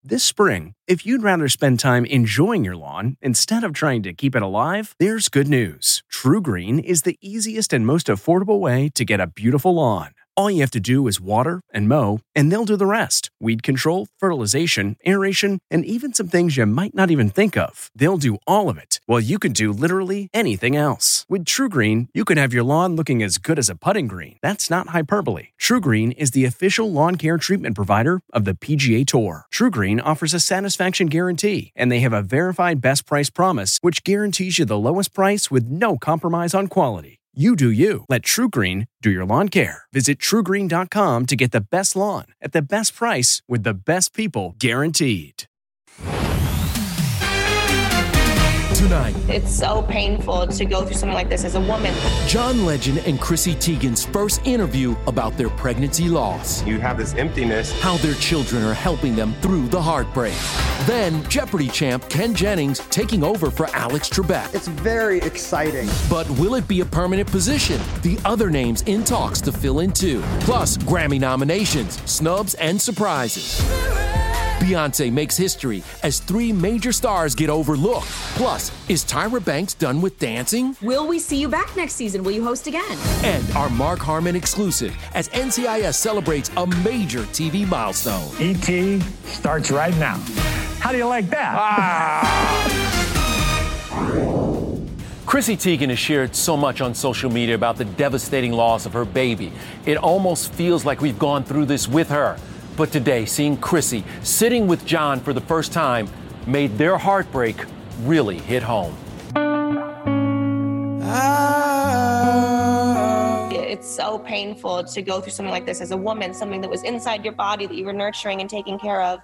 This spring, if you'd rather spend time enjoying your lawn instead of trying to keep it alive, there's good news. TruGreen is the easiest and most affordable way to get a beautiful lawn. All you have to do is water and mow, and they'll do the rest. Weed control, fertilization, aeration, and even some things you might not even think of. They'll do all of it, while you can do literally anything else. With TruGreen, you can have your lawn looking as good as a putting green. That's not hyperbole. TruGreen is the official lawn care treatment provider of the PGA Tour. TruGreen offers a satisfaction guarantee, and they have a verified best price promise, which guarantees you the lowest price with no compromise on quality. You do you. Let TruGreen do your lawn care. Visit TruGreen.com to get the best lawn at the best price with the best people guaranteed. Tonight, it's so painful to go through something like this as a woman. John Legend and Chrissy Teigen's first interview about their pregnancy loss. You have this emptiness. How their children are helping them through the heartbreak. Then, Jeopardy champ Ken Jennings taking over for Alex Trebek. It's very exciting. But will it be a permanent position? The other names in talks to fill in too. Plus, Grammy nominations, snubs, and surprises. Beyonce makes history as 3 major stars get overlooked. Plus, is Tyra Banks done with dancing? Will we see you back next season? Will you host again? And our Mark Harmon exclusive as NCIS celebrates a major TV milestone. E.T. starts right now. How do you like that? Chrissy Teigen has shared so much on social media about the devastating loss of her baby. It almost feels like we've gone through this with her. But today, seeing Chrissy sitting with John for the first time made their heartbreak really hit home. It's so painful to go through something like this as a woman, something that was inside your body that you were nurturing and taking care of.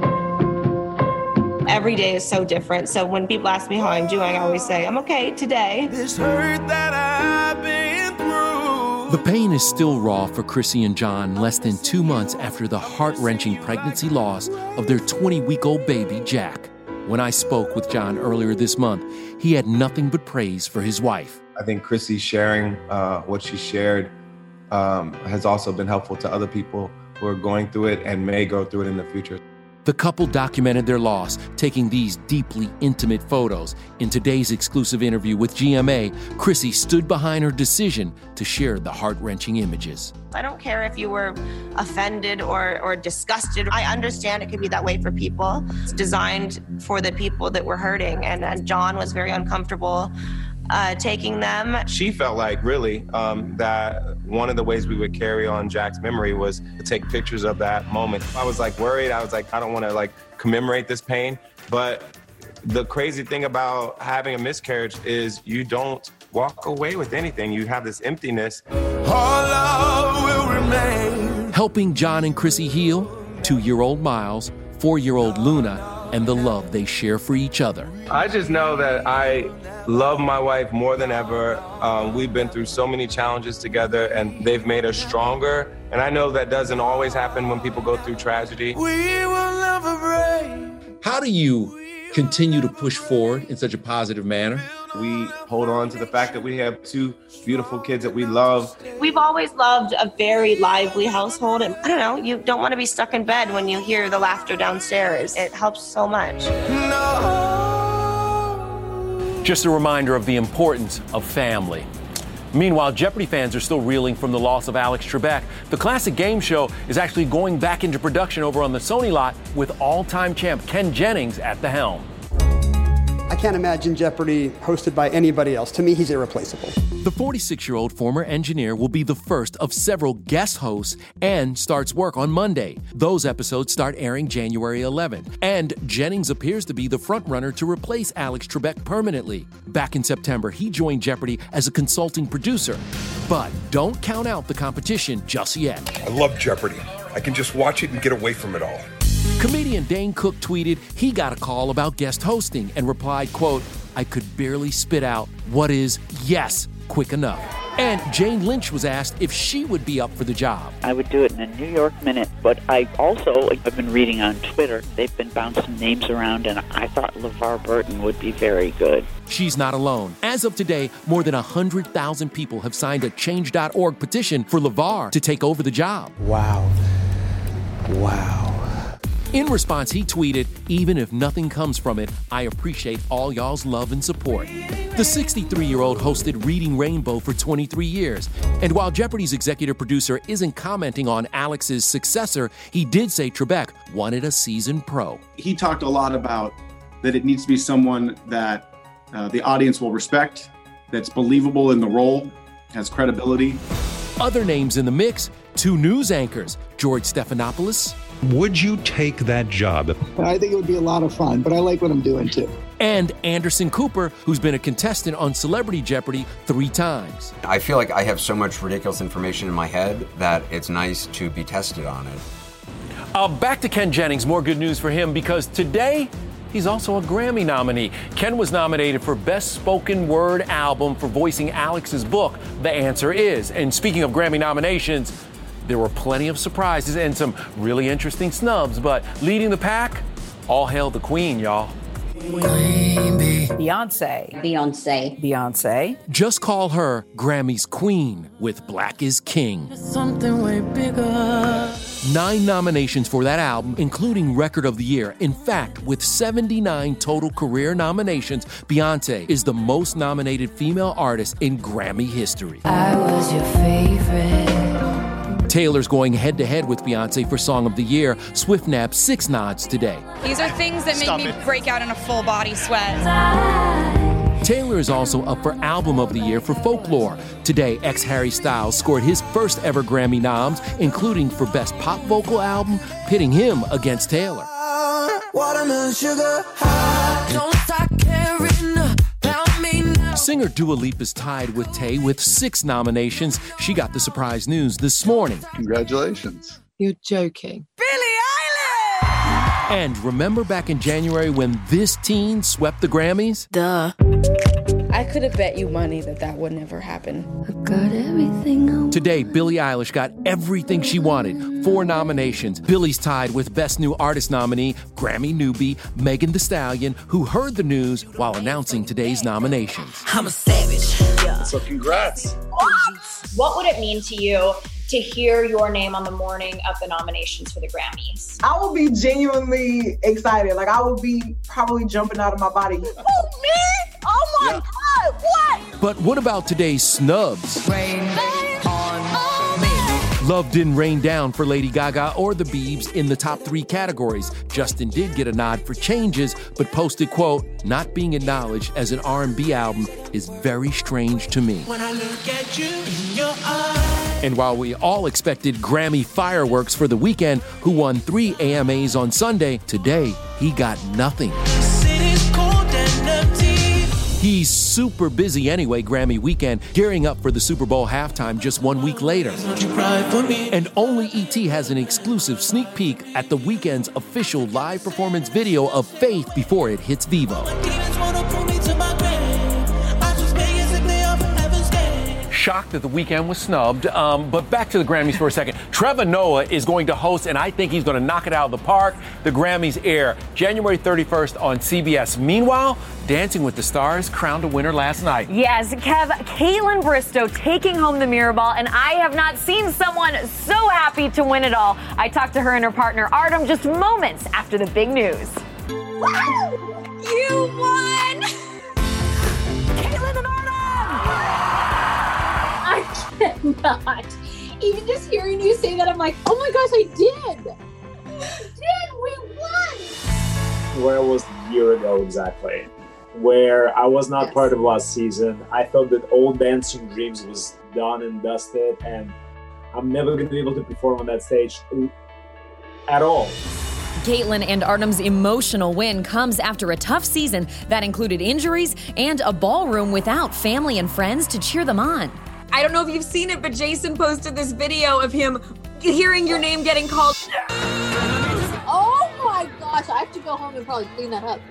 Every day is so different. So when people ask me how I'm doing, I always say, I'm okay today. This hurt that I've been through. The pain is still raw for Chrissy and John less than 2 months after the heart-wrenching pregnancy loss of their 20-week-old baby, Jack. When I spoke with John earlier this month, he had nothing but praise for his wife. I think Chrissy sharing what she shared has also been helpful to other people who are going through it and may go through it in the future. The couple documented their loss, taking these deeply intimate photos. In today's exclusive interview with GMA, Chrissy stood behind her decision to share the heart-wrenching images. I don't care if you were offended or disgusted. I understand it could be that way for people. It's designed for the people that were hurting, and John was very uncomfortable taking them. She felt like really that one of the ways we would carry on Jack's memory was to take pictures of that moment. I was like worried. I was like, I don't want to like commemorate this pain. But the crazy thing about having a miscarriage is you don't walk away with anything. You have this emptiness. All love will remain. Helping John and Chrissy heal, 2-year-old Miles, 4-year-old Luna, and the love they share for each other. I just know that I love my wife more than ever. We've been through so many challenges together, and they've made us stronger. And I know that doesn't always happen when people go through tragedy. We will never break. How do you continue to push forward in such a positive manner? We hold on to the fact that we have 2 beautiful kids that we love. We've always loved a very lively household. And I don't know, you don't want to be stuck in bed when you hear the laughter downstairs. It helps so much. No. Just a reminder of the importance of family. Meanwhile, Jeopardy fans are still reeling from the loss of Alex Trebek. The classic game show is actually going back into production over on the Sony lot with all-time champ Ken Jennings at the helm. I can't imagine Jeopardy hosted by anybody else. To me, he's irreplaceable. The 46-year-old former engineer will be the first of several guest hosts and starts work on Monday. Those episodes start airing January 11th. And Jennings appears to be the frontrunner to replace Alex Trebek permanently. Back in September, he joined Jeopardy as a consulting producer. But don't count out the competition just yet. I love Jeopardy. I can just watch it and get away from it all. Comedian Dane Cook tweeted he got a call about guest hosting and replied, quote, I could barely spit out what is yes quick enough. And Jane Lynch was asked if she would be up for the job. I would do it in a New York minute, but I've been reading on Twitter, they've been bouncing names around, and I thought LeVar Burton would be very good. She's not alone. As of today, more than 100,000 people have signed a Change.org petition for LeVar to take over the job. Wow. In response, he tweeted, "Even if nothing comes from it, I appreciate all y'all's love and support." The 63-year-old hosted Reading Rainbow for 23 years. And while Jeopardy's executive producer isn't commenting on Alex's successor, he did say Trebek wanted a seasoned pro. He talked a lot about that it needs to be someone that the audience will respect, that's believable in the role, has credibility. Other names in the mix, 2 news anchors, George Stephanopoulos. Would you take that job? I think it would be a lot of fun, but I like what I'm doing too. And Anderson Cooper, who's been a contestant on Celebrity Jeopardy 3 times. I feel like I have so much ridiculous information in my head that it's nice to be tested on it. Back to Ken Jennings, more good news for him because today he's also a Grammy nominee. Ken was nominated for Best Spoken Word Album for voicing Alex's book, The Answer Is. And speaking of Grammy nominations, there were plenty of surprises and some really interesting snubs, but leading the pack, all hail the queen, y'all. Beyonce. Just call her Grammy's queen with Black is King. Something way bigger. 9 nominations for that album, including Record of the Year. In fact, with 79 total career nominations, Beyonce is the most nominated female artist in Grammy history. I was your favorite. Taylor's going head-to-head with Beyonce for Song of the Year. Swift nabbed 6 nods today. These are things that make me break out in a full-body sweat. Taylor is also up for Album of the Year for Folklore. Today, ex-Harry Styles scored his first ever Grammy noms, including for Best Pop Vocal Album, pitting him against Taylor. Watermelon sugar high. Don't stop caring about me now. Singer Dua Lipa is tied with Tay with 6 nominations. She got the surprise news this morning. Congratulations. You're joking. And remember back in January when this teen swept the Grammys? Duh. I could have bet you money that would never happen. I got everything. Today, Billie Eilish got everything she wanted. 4 nominations. Billie's tied with Best New Artist nominee, Grammy newbie Megan Thee Stallion, who heard the news while announcing today's nominations. I'm a savage. Yeah. So congrats. What would it mean to you to hear your name on the morning of the nominations for the Grammys? I will be genuinely excited. Like, I will be probably jumping out of my body. Oh, me? Oh my God, what? But what about today's snubs? Rain on me. Love didn't rain down for Lady Gaga or the Biebs in the top 3 categories. Justin did get a nod for Changes, but posted, quote, "Not being acknowledged as an R&B album is very strange to me." When I look at you in your eyes. And while we all expected Grammy fireworks for The Weeknd, who won 3 AMAs on Sunday, today he got nothing. City's cold and empty. He's super busy anyway, Grammy weekend, gearing up for the Super Bowl halftime just 1 week later. And only E.T. has an exclusive sneak peek at The Weeknd's official live performance video of Faith before it hits Vivo. Shocked that The Weeknd was snubbed, but back to the Grammys for a second. Trevor Noah is going to host, and I think he's going to knock it out of the park. The Grammys air January 31st on CBS. Meanwhile, Dancing with the Stars crowned a winner last night. Yes, Kev, Kaitlyn Bristowe taking home the Mirror Ball, and I have not seen someone so happy to win it all. I talked to her and her partner Artem just moments after the big news. Wow! You won! Kaitlyn and Artem! I cannot. Even just hearing you say that, I'm like, oh my gosh, I did! We won! Where was a year ago exactly? Where I was not part of last season. I thought that all Dancing Dreams was done and dusted, and I'm never going to be able to perform on that stage at all. Kaitlyn and Artem's emotional win comes after a tough season that included injuries and a ballroom without family and friends to cheer them on. I don't know if you've seen it, but Jason posted this video of him hearing your name getting called. Oh my gosh, I have to go home and probably clean that up.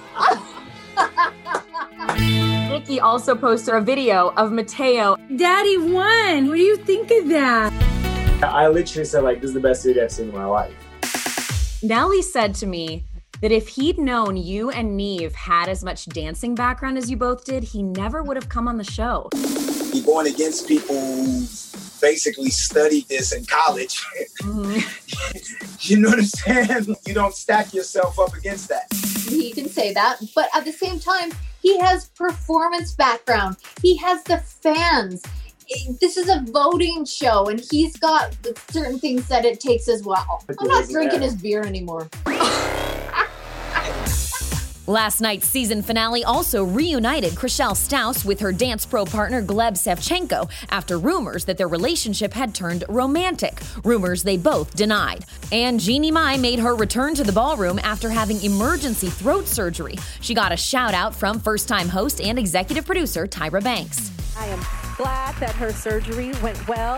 Nikki also posted a video of Mateo. Daddy won. What do you think of that? I literally said, like, this is the best video I've seen in my life. Nelly said to me that if he'd known you and Neve had as much dancing background as you both did, he never would have come on the show. You're going against people basically studied this in college. You know what I'm saying? You don't stack yourself up against that. He can say that, but at the same time, he has performance background. He has the fans. This is a voting show, and he's got certain things that it takes as well. I'm not drinking his beer anymore. Last night's season finale also reunited Chrishell Stause with her dance pro partner Gleb Savchenko after rumors that their relationship had turned romantic, rumors they both denied. And Jeannie Mai made her return to the ballroom after having emergency throat surgery. She got a shout out from first-time host and executive producer Tyra Banks. I am glad that her surgery went well.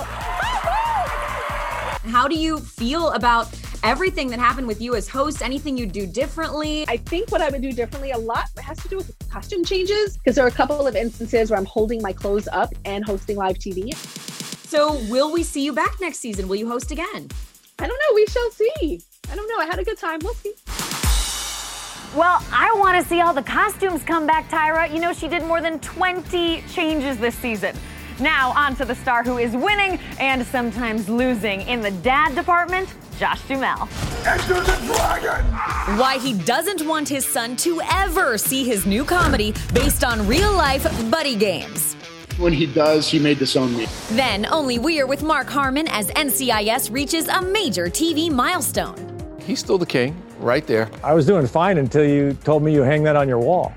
How do you feel about everything that happened with you as host? Anything you do differently? I think what I would do differently a lot has to do with costume changes, because there are a couple of instances where I'm holding my clothes up and hosting live TV. So will we see you back next season? Will you host again? I don't know. We shall see. I don't know. I had a good time. We'll see. Well, I want to see all the costumes come back, Tyra. You know, she did more than 20 changes this season. Now, on to the star who is winning and sometimes losing in the dad department, Josh Duhamel. Enter the dragon! Why he doesn't want his son to ever see his new comedy based on real-life buddy games. When he does, he may disown me. Then, Only We're with Mark Harmon as NCIS reaches a major TV milestone. He's still the king, right there. I was doing fine until you told me you hang that on your wall.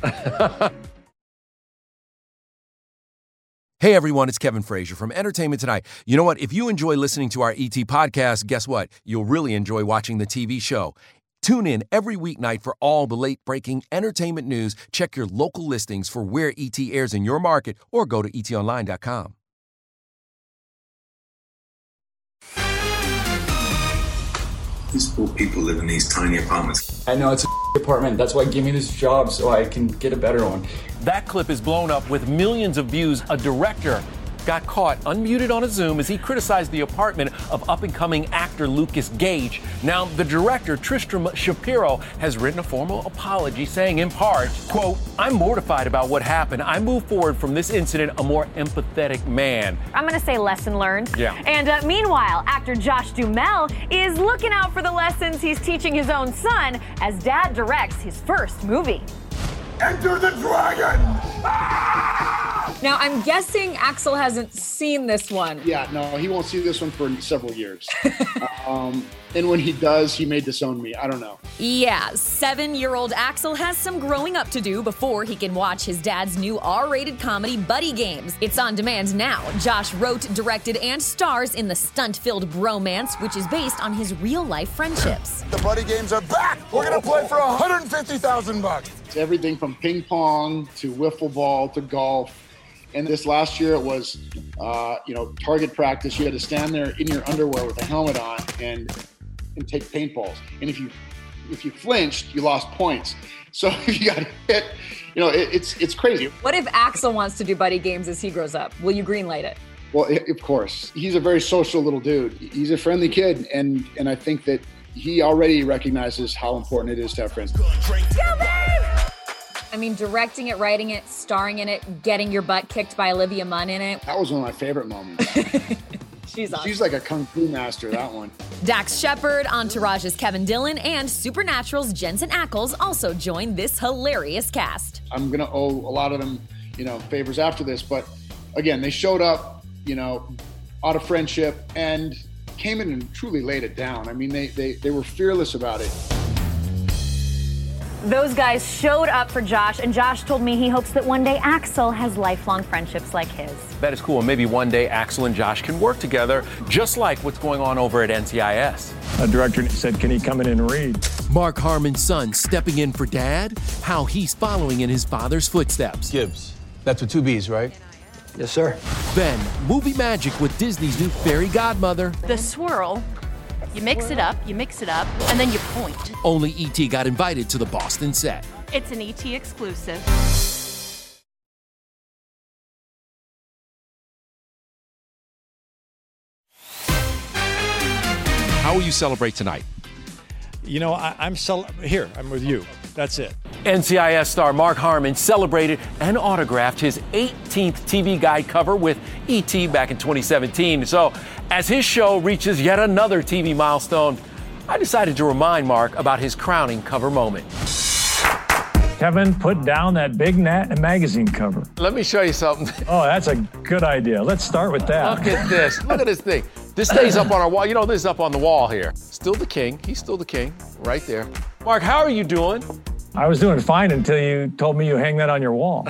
Hey everyone, it's Kevin Frazier from Entertainment Tonight. You know what? If you enjoy listening to our ET podcast, guess what? You'll really enjoy watching the TV show. Tune in every weeknight for all the late-breaking entertainment news. Check your local listings for where ET airs in your market or go to etonline.com. These poor people live in these tiny apartments. I know it's a apartment. That's why give me this job so I can get a better one. That clip is blown up with millions of views. A director got caught unmuted on a Zoom as he criticized the apartment of up-and-coming actor Lucas Gage. Now, the director, Tristram Shapiro, has written a formal apology saying, in part, quote, "I'm mortified about what happened. I move forward from this incident a more empathetic man." I'm going to say lesson learned. Yeah. And meanwhile, actor Josh Duhamel is looking out for the lessons he's teaching his own son as dad directs his first movie. Enter the dragon! Now, I'm guessing Axel hasn't seen this one. Yeah, no, he won't see this one for several years. And when he does, he may disown me. I don't know. Yeah, 7-year-old Axel has some growing up to do before he can watch his dad's new R-rated comedy Buddy Games. It's on demand now. Josh wrote, directed, and stars in the stunt-filled bromance, which is based on his real-life friendships. The Buddy Games are back! We're gonna play for $150,000. It's everything from ping pong to wiffle ball to golf. And this last year it was, target practice. You had to stand there in your underwear with a helmet on and take paintballs. And if you flinched, you lost points. So if you got hit, it's crazy. What if Axel wants to do Buddy Games as he grows up? Will you greenlight it? Well, of course. He's a very social little dude. He's a friendly kid, and I think that he already recognizes how important it is to have friends. I mean, directing it, writing it, starring in it, getting your butt kicked by Olivia Munn in it. That was one of my favorite moments. She's awesome. She's like a kung fu master, that one. Dax Shepard, Entourage's Kevin Dillon, and Supernatural's Jensen Ackles also joined this hilarious cast. I'm going to owe a lot of them, favors after this. But again, they showed up, out of friendship and came in and truly laid it down. I mean, they were fearless about it. Those guys showed up for Josh, and Josh told me he hopes that one day Axel has lifelong friendships like his. That is cool. And maybe one day Axel and Josh can work together, just like what's going on over at NCIS. A director said, can he come in and read? Mark Harmon's son stepping in for dad, how he's following in his father's footsteps. Gibbs. That's with 2 B's, right? Yes, sir. Then, movie magic with Disney's new fairy godmother. The swirl. You mix it up, and then you point. Only E.T. got invited to the Boston set. It's an E.T. exclusive. How will you celebrate tonight? I'm with you. That's it. NCIS star Mark Harmon celebrated and autographed his 18th TV Guide cover with E.T. back in 2017. So, as his show reaches yet another TV milestone, I decided to remind Mark about his crowning cover moment. Kevin, put down that big magazine cover. Let me show you something. Oh, that's a good idea. Let's start with that. Look at this. Look at this thing. This stays up on our wall. You know, this is up on the wall here. Still the king. He's still the king. Right there. Mark, how are you doing? I was doing fine until you told me you hang that on your wall.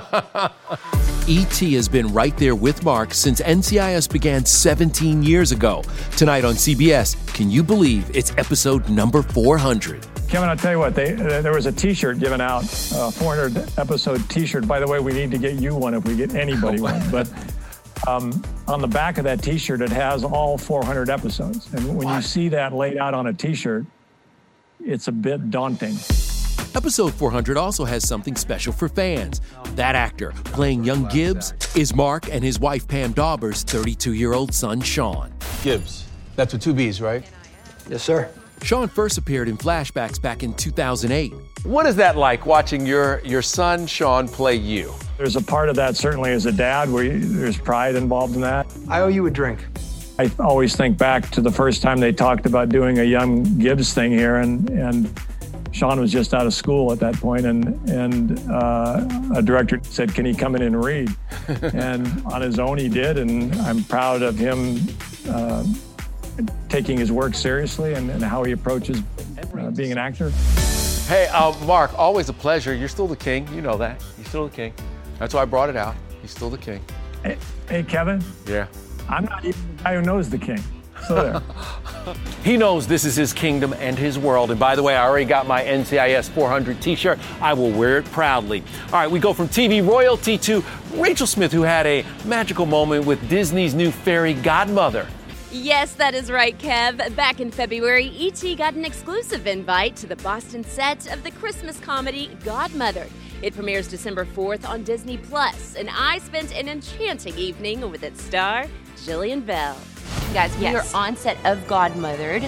E.T. has been right there with Mark since NCIS began 17 years ago. Tonight on CBS, can you believe it's episode number 400? Kevin, I'll tell you what, there was a T-shirt given out, a 400 episode T-shirt. By the way, we need to get you one if we get anybody one. But on the back of that T-shirt, it has all 400 episodes. And when you see that laid out on a T-shirt, it's a bit daunting. Episode 400 also has something special for fans. That actor playing young Gibbs is Mark and his wife Pam Dauber's 32-year-old son, Sean. Gibbs. That's with two B's, right? Yes, sir. Sean first appeared in flashbacks back in 2008. What is that like, watching your son, Sean, play you? There's a part of that, certainly as a dad, where there's pride involved in that. I owe you a drink. I always think back to the first time they talked about doing a young Gibbs thing here, and Sean was just out of school at that point, and a director said, "Can he come in and read?" And on his own he did, and I'm proud of him taking his work seriously and how he approaches being an actor. Hey, Mark, always a pleasure. You're still the king. You know that. You're still the king. That's why I brought it out. He's still the king. Hey, Kevin. Yeah. I'm not even the guy who knows the king. So there. He knows this is his kingdom and his world. And by the way, I already got my NCIS 400 T-shirt. I will wear it proudly. All right, we go from TV royalty to Rachel Smith, who had a magical moment with Disney's new fairy godmother. Yes, that is right, Kev. Back in February, E.T. got an exclusive invite to the Boston set of the Christmas comedy Godmother. It premieres December 4th on Disney+, and I spent an enchanting evening with its star, Jillian Bell. Guys, we are on set of Godmothered.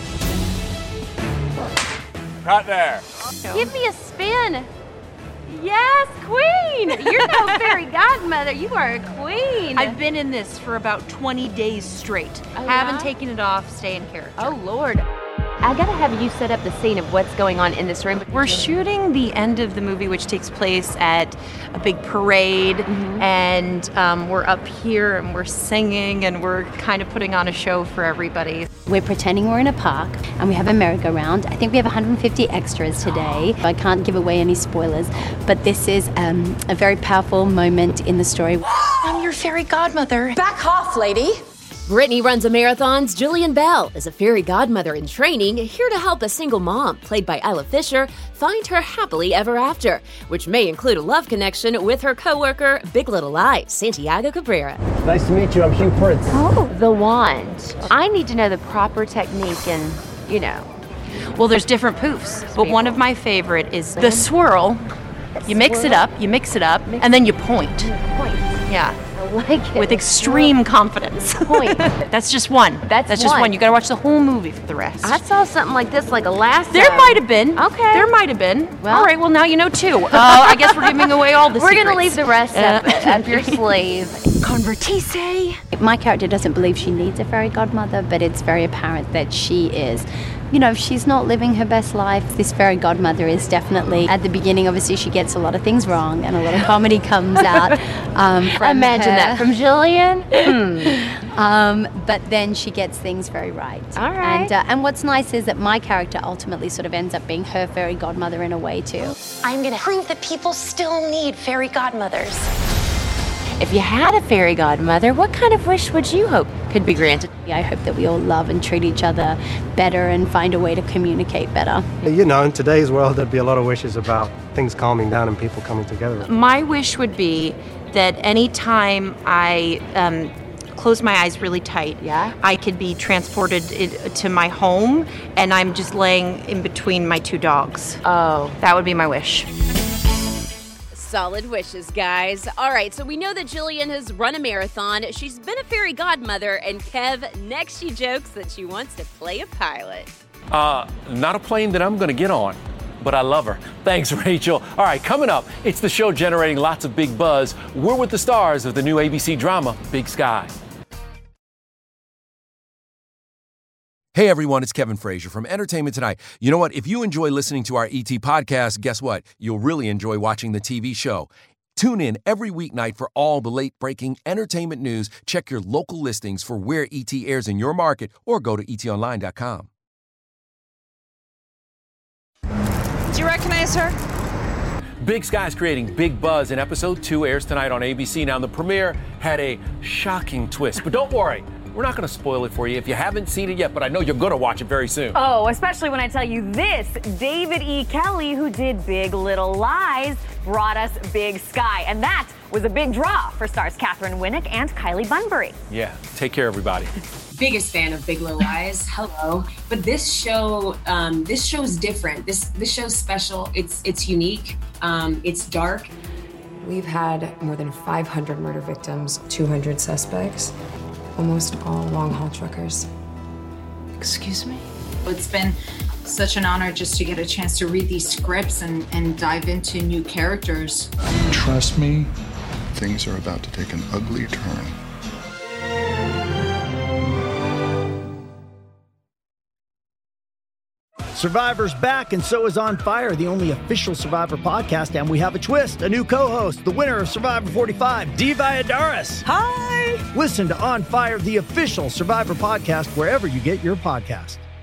Right there. Give me a spin. Yes, queen! You're no fairy godmother. You are a queen. I've been in this for about 20 days straight. Haven't taken it off, stay in character. Oh, Lord. I gotta have you set up the scene of what's going on in this room. We're shooting the end of the movie, which takes place at a big parade, and we're up here and we're singing and we're kind of putting on a show for everybody. We're pretending we're in a park and we have a merry-go-round. I think we have 150 extras today. I can't give away any spoilers, but this is a very powerful moment in the story. I'm your fairy godmother. Back off, lady. Brittany runs a marathon's Jillian Bell is a fairy godmother in training, here to help a single mom, played by Isla Fisher, find her happily ever after, which may include a love connection with her coworker, Big Little Lies, Santiago Cabrera. Nice to meet you. I'm Hugh Prince. Oh, the wand. I need to know the proper technique and, you know. Well, there's different poofs, but one of my favorite is the swirl. You mix it up, and then you point. Yeah. Like it. With extreme confidence. Point. That's just one. That's just one. You gotta watch the whole movie for the rest. I saw something like this like a last There might have been. Okay. There might have been. Well, all right, well, now you know too. I guess we're giving away all the We're secrets. gonna leave the rest up your slave. Convertisse. My character doesn't believe she needs a fairy godmother, but it's very apparent that she is. You know, she's not living her best life. This fairy godmother is definitely, at the beginning, obviously she gets a lot of things wrong and a lot of comedy comes out from Imagine her. that from Jillian. But then she gets things very right. All right. And what's nice is that my character ultimately sort of ends up being her fairy godmother in a way too. I'm gonna prove that people still need fairy godmothers. If you had a fairy godmother, what kind of wish would you hope could be granted? I hope that we all love and treat each other better and find a way to communicate better. You know, in today's world, there'd be a lot of wishes about things calming down and people coming together. My wish would be that any time I close my eyes really tight, I could be transported to my home and I'm just laying in between my two dogs. Oh. That would be my wish. Solid wishes, guys. All right, so we know that Jillian has run a marathon. She's been a fairy godmother, and Kev, next she jokes that she wants to play a pilot. Not a plane that I'm going to get on. but I love her. Thanks, Rachel. All right, coming up, it's the show generating lots of big buzz. We're with the stars of the new ABC drama, Big Sky. Hey everyone, it's Kevin Frazier from Entertainment Tonight. You know what? If you enjoy listening to our ET podcast, guess what? You'll really enjoy watching the TV show. Tune in every weeknight for all the late-breaking entertainment news. Check your local listings for where ET airs in your market or go to etonline.com. Do you recognize her? Big Sky's creating big buzz, and episode 2 airs tonight on ABC. Now, the premiere had a shocking twist, but don't worry. We're not going to spoil it for you if you haven't seen it yet, but I know you're going to watch it very soon. Oh, especially when I tell you this. David E. Kelley, who did Big Little Lies, brought us Big Sky. And that was a big draw for stars Catherine Winnick and Kylie Bunbury. Yeah, take care, everybody. Biggest fan of Big Little Lies. Hello. But this show is different. This show's special. It's unique. It's dark. We've had more than 500 murder victims, 200 suspects. Almost all long-haul truckers. Excuse me? It's been such an honor just to get a chance to read these scripts and dive into new characters. Trust me, things are about to take an ugly turn. Survivor's back, and so is On Fire, the only official Survivor podcast, and we have a twist. A new co-host, the winner of Survivor 45, Dee Valladares. Hi! Listen to On Fire, the official Survivor podcast, wherever you get your podcast.